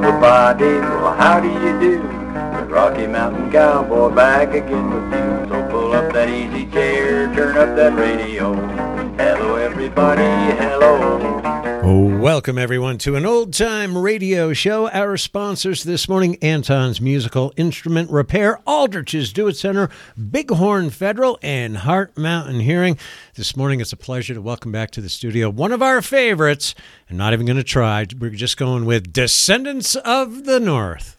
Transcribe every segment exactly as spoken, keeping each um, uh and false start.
everybody. Well, how do you do? The Rocky Mountain Cowboy back again with you. So pull up that easy chair, turn up that radio. Hello, everybody. Hello. Welcome, everyone, to an old-time radio show. Our sponsors this morning, Anton's Musical Instrument Repair, Aldrich's Do-It Center, Bighorn Federal, and Heart Mountain Hearing. This morning, it's a pleasure to welcome back to the studio one of our favorites. I'm not even going to try. We're just going with Descendants of the North.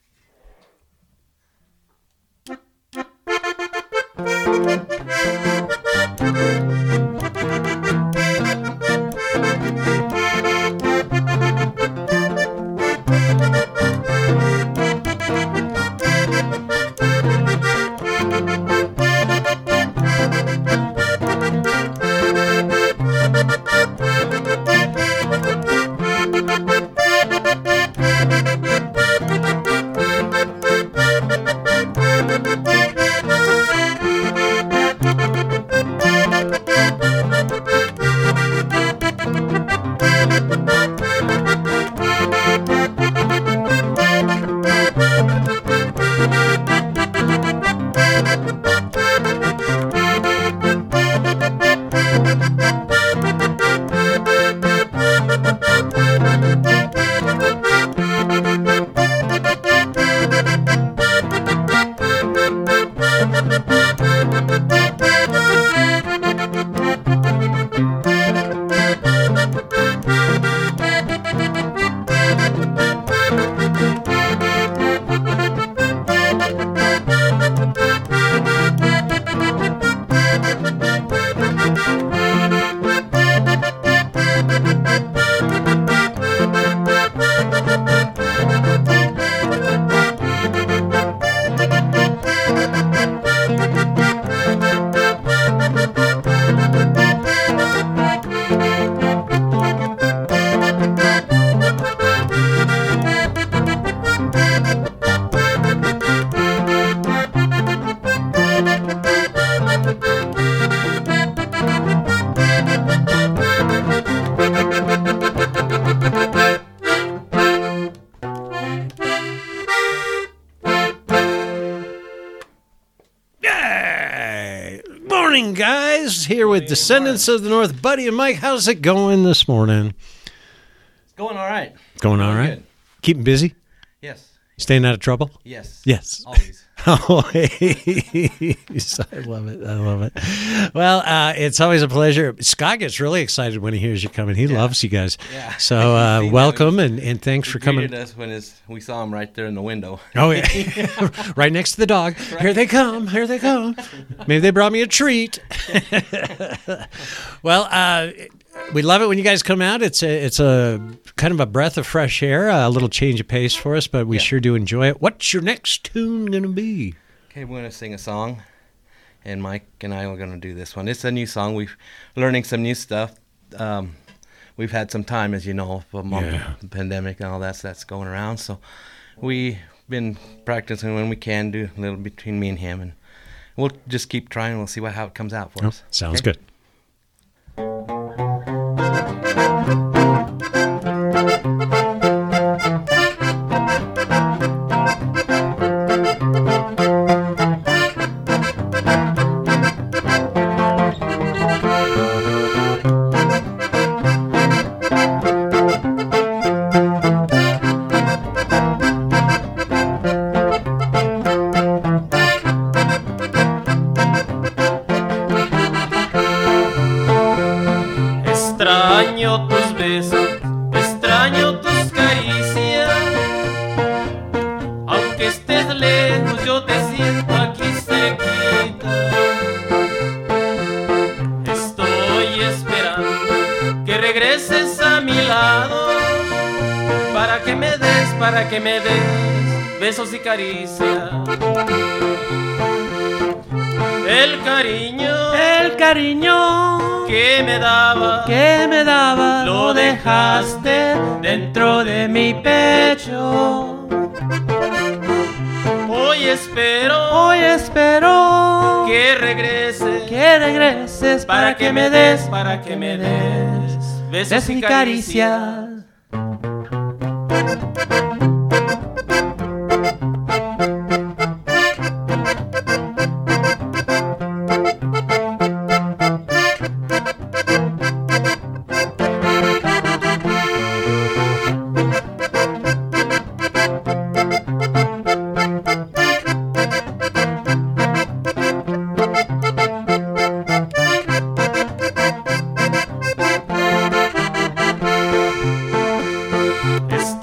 Here with Descendants of the North, Buddy and Mike. How's it going this morning? It's going all right. Going all right? Good. Keeping busy? Yes. Staying out of trouble? Yes. Yes. Always. Always. I love it. I love it. Well, uh, it's always a pleasure. Scott gets really excited when he hears you coming. He yeah. loves you guys. Yeah. So uh, welcome and, and thanks for coming. Us when his, we saw him right there in the window. Oh, yeah. Right next to the dog. Right. Here they come. Here they come. Maybe they brought me a treat. Well, uh, we love it when you guys come out. It's a, it's a kind of a breath of fresh air, a little change of pace for us, but we yeah. sure do enjoy it. What's your next tune going to be? Okay, we're going to sing a song, and Mike and I are going to do this one. It's a new song. We're learning some new stuff. Um, we've had some time, as you know, among yeah. the pandemic and all that that's going around, so we've been practicing when we can, do a little between me and him, and we'll just keep trying. We'll see what how it comes out for oh, us. Sounds okay? good. Extraño tus besos, extraño tus caricias. Aunque estés lejos, yo te siento aquí cerquita. Estoy esperando que regreses a mi lado para que me des, para que me des besos y caricias. El cariño, el cariño que me daba, que me daba, lo dejaste dentro de mi pecho. Hoy espero, hoy espero que regreses, que regreses para que me des, para que me des besos y caricias.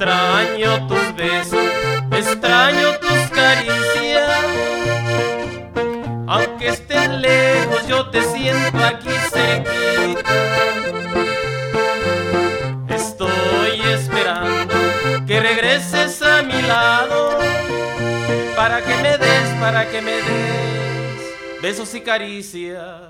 Extraño tus besos, extraño tus caricias. Aunque estés lejos, yo te siento aquí cerquita. Estoy esperando que regreses a mi lado, para que me des, para que me des besos y caricias.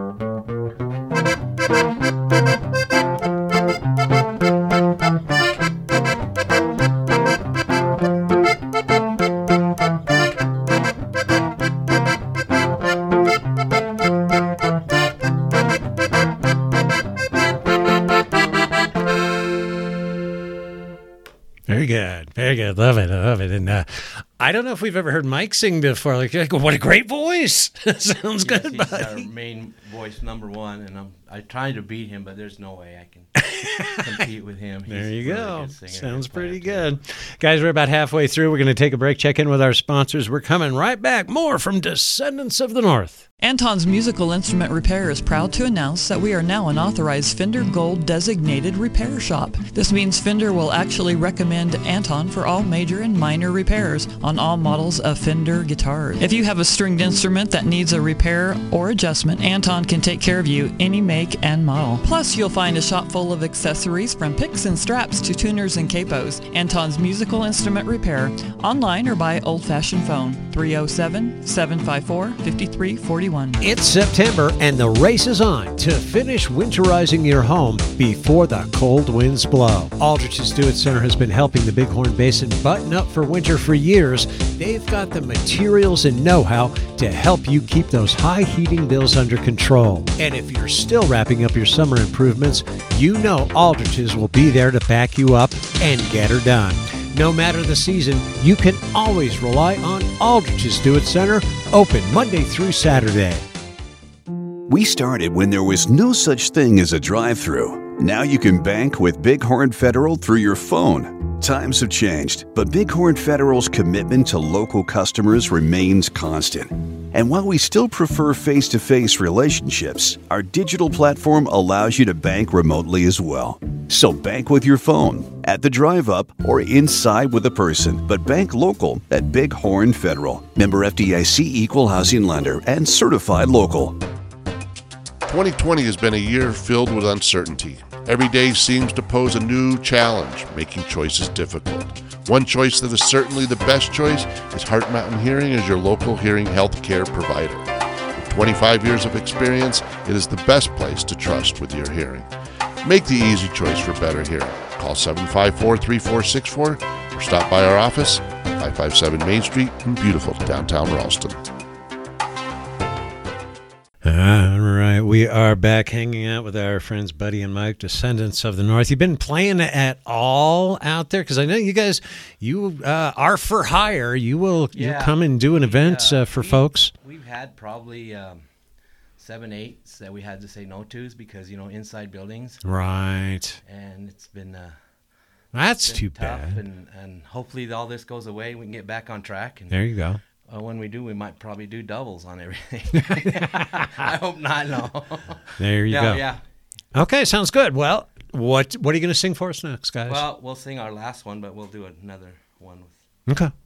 Very good. Very good. Love it. I love it. And uh, I don't know if we've ever heard Mike sing before. Like, like what a great voice. Sounds yes, good, he's buddy. our main voice, number one, and I'm I trying to beat him, but there's no way I can compete with him. He's There you a really go. good singer Sounds and player, pretty too. good. Guys, we're about halfway through. We're going to take a break, check in with our sponsors. We're coming right back. More from Descendants of the North. Anton's Musical Instrument Repair is proud to announce that we are now an authorized Fender Gold designated repair shop. This means Fender will actually recommend Anton for all major and minor repairs on all models of Fender guitars. If you have a stringed instrument that needs a repair or adjustment, Anton can take care of you any make and model. Plus, you'll find a shop full of accessories from picks and straps to tuners and capos. Anton's Musical Instrument Repair, online or by old-fashioned phone, three oh seven, seven five four, five three four one. It's September, and the race is on to finish winterizing your home before the cold winds blow. Aldrich's Do It Center has been helping the Bighorn Basin button up for winter for years. They've got the materials and know-how to help you keep those high heating bills under control. And if you're still wrapping up your summer improvements, you know Aldrich's will be there to back you up and get her done. No matter the season, you can always rely on Aldrich's Do It Center, open Monday through Saturday. We started when there was no such thing as a drive-thru. Now you can bank with Bighorn Federal through your phone. Times have changed, but Bighorn Federal's commitment to local customers remains constant. And while we still prefer face-to-face relationships, our digital platform allows you to bank remotely as well. So bank with your phone, at the drive-up, or inside with a person, but bank local at Bighorn Federal. Member F D I C Equal Housing Lender and certified local. twenty twenty has been a year filled with uncertainty. Every day seems to pose a new challenge, making choices difficult. One choice that is certainly the best choice is Heart Mountain Hearing as your local hearing health care provider. With twenty-five years of experience, it is the best place to trust with your hearing. Make the easy choice for better hearing. Call seven five four, three four six four or stop by our office, five five seven Main Street in beautiful downtown Ralston. All right, we are back hanging out with our friends Buddy and Mike, Descendants of the North. You've been playing at all out there? Because I know you guys, you uh, are for hire. You will you Yeah. come and do an event Yeah, uh, for we- folks. We've had probably um, seven, eights that we had to say no to because, you know, inside buildings. Right. And it's been, uh, That's been too tough. bad. And, and hopefully all this goes away. We can get back on track. And There you go. uh, when we do, we might probably do doubles on everything. I hope not, no. There you no, go. Yeah. Okay, sounds good. Well, what what are you going to sing for us next, guys? Well, we'll sing our last one, but we'll do another one with. Okay.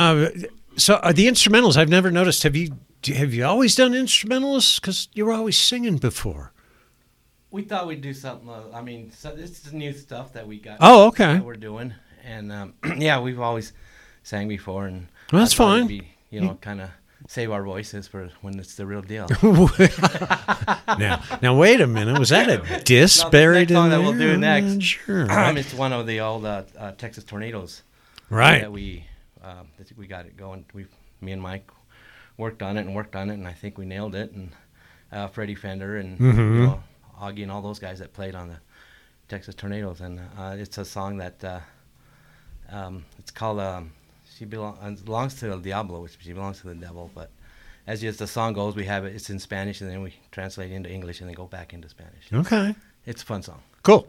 Uh, so uh, the instrumentals, I've never noticed. Have you have you always done instrumentals? Because you were always singing before. We thought we'd do something. Uh, I mean, so this is new stuff that we got. Oh, okay. That we're doing, and um, yeah, we've always sang before, and well, that's fine. Be, you know, kind of save our voices for when it's the real deal. now, now wait a minute. Was that a diss no, buried in song there? That we'll do next. Sure. um, it's one of the old uh, uh, Texas Tornadoes. Right. That we uh, that we got it going. We, me and Mike, worked on it and worked on it, and I think we nailed it. And uh, Freddie Fender and mm-hmm. you know, Augie and all those guys that played on the Texas Tornadoes, and uh, it's a song that uh, um, it's called um, "She Belong- Belongs to El Diablo," which she belongs to the devil. But as just the song goes, we have it. It's in Spanish, and then we translate it into English, and then go back into Spanish. Okay, it's a fun song. Cool.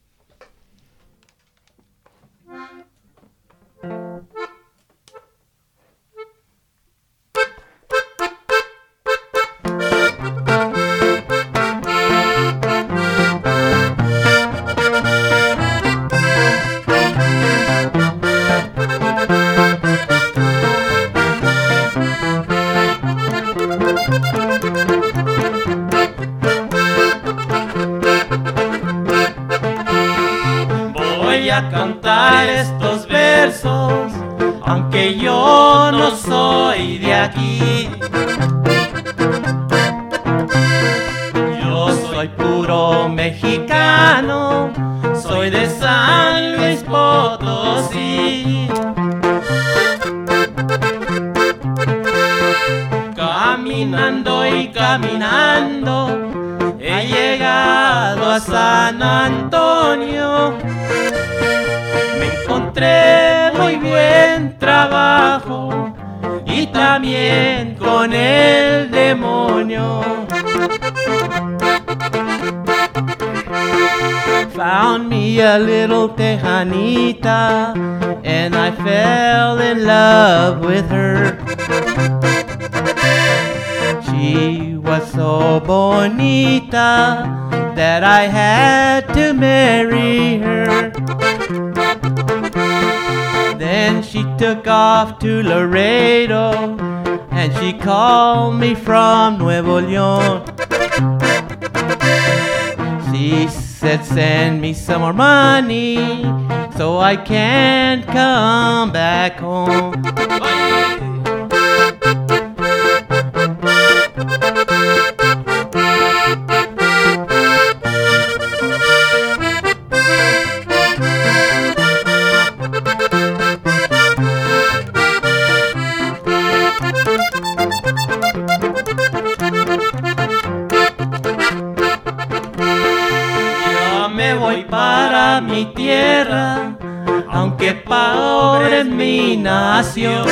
Voy a cantar estos versos, aunque yo no soy de aquí. Yo soy puro mexicano, soy de San Luis Potosí. Caminando y caminando, he llegado a San Antonio. Me encontré muy buen trabajo y también con el demonio. Found me a little tejanita and I fell in love with her. She was so bonita that I had to marry her. Then she took off to Laredo and she called me from Nuevo León. She said send me some more money so I can come back home. Para mi tierra, aunque pobre es mi nación.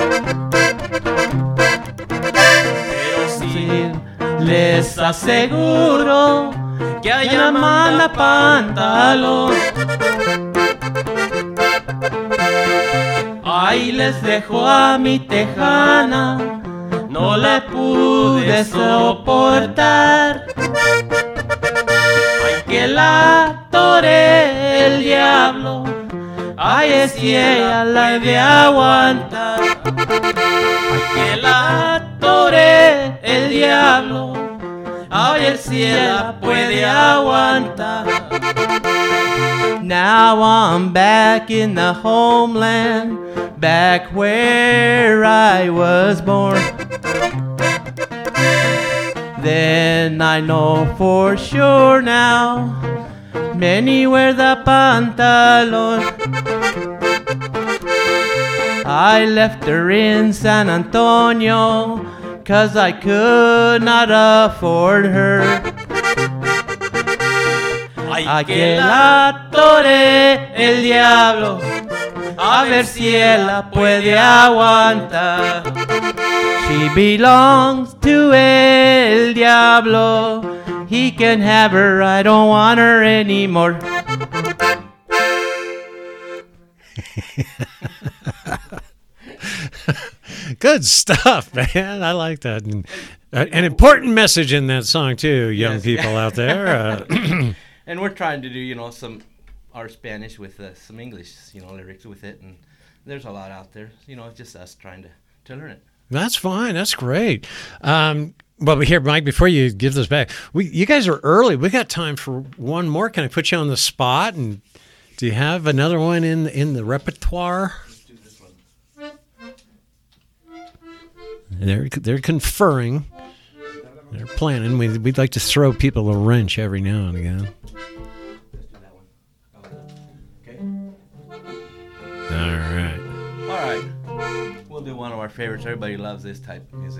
Pero sí les aseguro que allá manda pantalón. Ahí les dejo a mi tejana, no la pude soportar. Que la tore el diablo, ay, es si ella la he de aguantar. Ay, que la tore el diablo, ay, es si ella puede aguantar. Now I'm back in the homeland, back where I was born. Then I know for sure now, many wear the pantalon. I left her in San Antonio, cause I could not afford her. Ay, que la tore el diablo, a ver si ella puede aguantar. She belongs to El Diablo. He can have her, I don't want her anymore. Good stuff, man. I like that. And, uh, an important message in that song, too, young yes. people out there. Uh, and we're trying to do, you know, some our Spanish with uh, some English, you know, lyrics with it. And there's a lot out there. You know, it's just us trying to, to learn it. That's fine. That's great. Um, well, here, Mike, before you give this back, we you guys are early. We got time for one more. Can I put you on the spot? And do you have another one in in the repertoire? Let's do this one. They're they're conferring. They're planning. We we'd like to throw people a wrench every now and again. Let's do that one. Okay. All right. All right. We'll do one of our favorites. Everybody loves this type of music.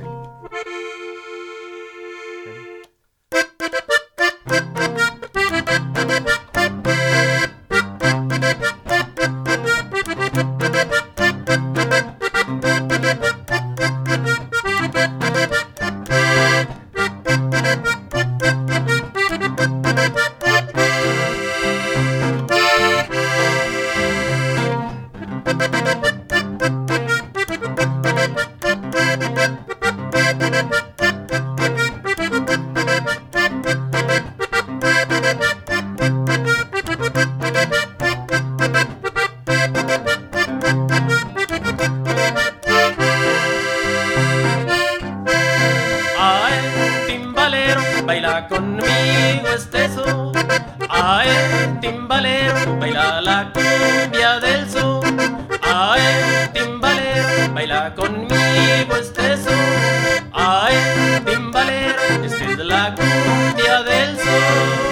baila conmigo este son. Ay, timbalero, baila la cumbia del son. Ay, timbalero, baila conmigo este son. Ay, timbalero, esta es la cumbia del son.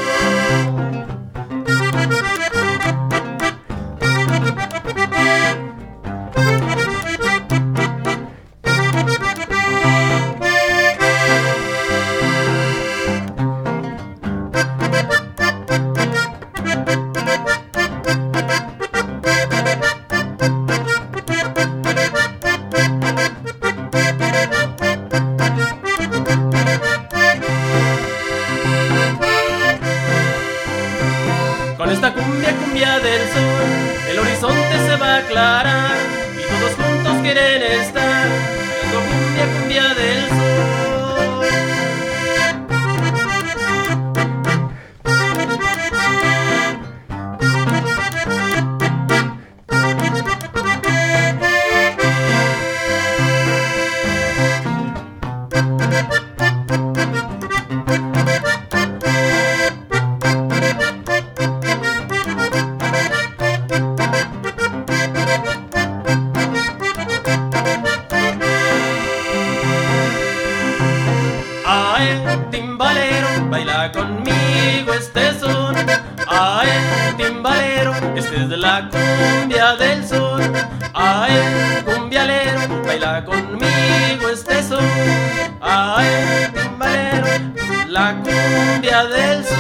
Con esta cumbia, cumbia del sol, el horizonte se va a aclarar y todos juntos quieren estar bailando cumbia, cumbia del sol. Ay, timbalero, baila conmigo este son. Ay, timbalero, esta es la cumbia del sol. Ay, cumbialero, baila conmigo este son. Ay, timbalero, la cumbia del sol.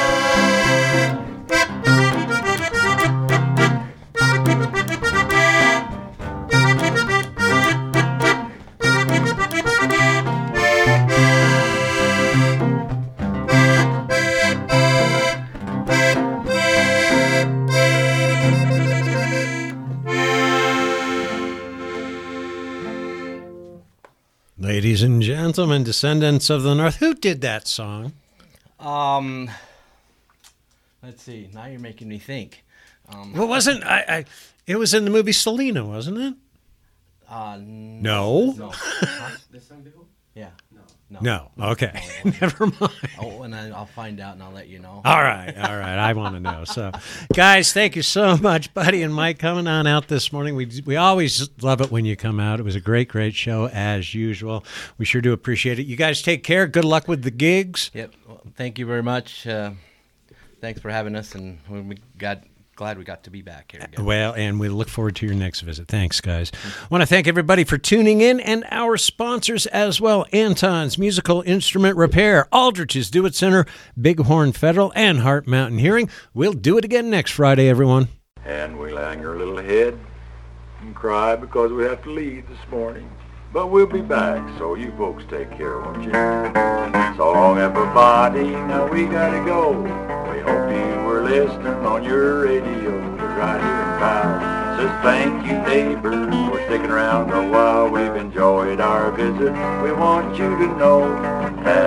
Ladies and gentlemen, descendants of the North, who did that song? Um, let's see. Now you're making me think. Um, Well, wasn't I, I? It was in the movie Selena, wasn't it? Uh, No. No. This song, Diego? Yeah. No. No. Okay. Never mind. Oh, and I, I'll find out and I'll let you know. All right, all right. I want to know. So, guys, thank you so much, Buddy and Mike, coming on out this morning. We we always love it when you come out. It was a great, great show as usual. We sure do appreciate it. You guys take care. Good luck with the gigs. Yep. Well, thank you very much. Uh, thanks for having us, and we got glad we got to be back here again. Well, and we look forward to your next visit. Thanks, guys. I want to thank everybody for tuning in and our sponsors as well. Anton's Musical Instrument Repair, Aldrich's Do It Center, Bighorn Federal, and Heart Mountain Hearing. We'll do it again next Friday, everyone. And we'll hang our little head and cry because we have to leave this morning. But we'll be back, so you folks take care, won't you? So long, everybody. Now we gotta go. We hope you were listening on your radio. We're right here in town. Says thank you, neighbors, for sticking around a while. We've enjoyed our visit. We want you to know that